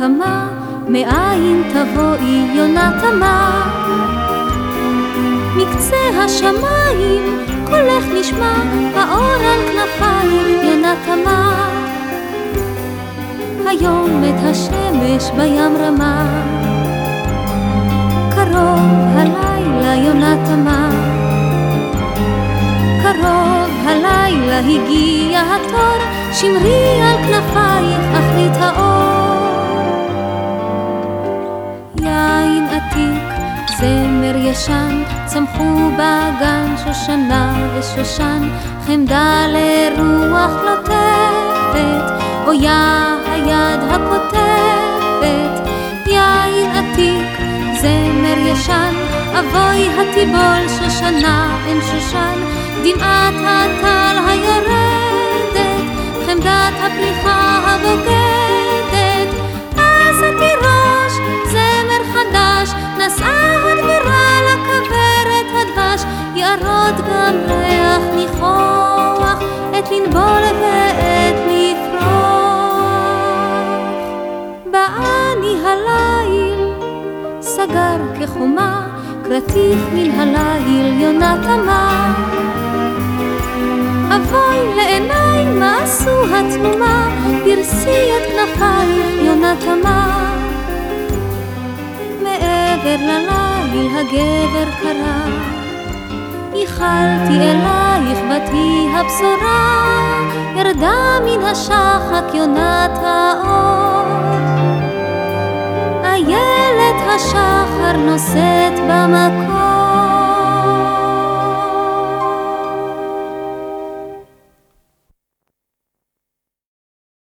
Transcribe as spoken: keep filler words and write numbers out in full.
קמה, מאין תבואי יונה תמה. מקצה השמיים קולך נשמע, האור על כנפיים יונה תמה. היום את השמש בים רמה, קרוב הלילה יונה תמה. קרוב הלילה הגיע התור, שמרי על כנפייך אחרית האור. יין עתיק, זמר ישן, צמחו בגן שושנה ושושן. חמדה לרוח לוטפת, אויה היד הכותבת. יין עתיק, זמר ישן, אבוי התיבול שושנה אין שושן. דמעת הטל היורדת, חמדת הפריחה הבוגדת. אז התירוש, זמר חדש, נסעה הדבורה לכוורת הדבש. יערות גם ריח ניחוח, את לנבול ואת לפרוח. בעני הליל, סגר כחומה, קרטיף מן הליל יונה תמה. אבוי לעיניי מה עשו התנומה, פרסי את כנפייך יונה תמה. מעבר לליל הגבר קרא, ייחלתי אלייך בתי הבשורה. ירדה מן השחק יונת האור, איילת השחר נושאת במקור.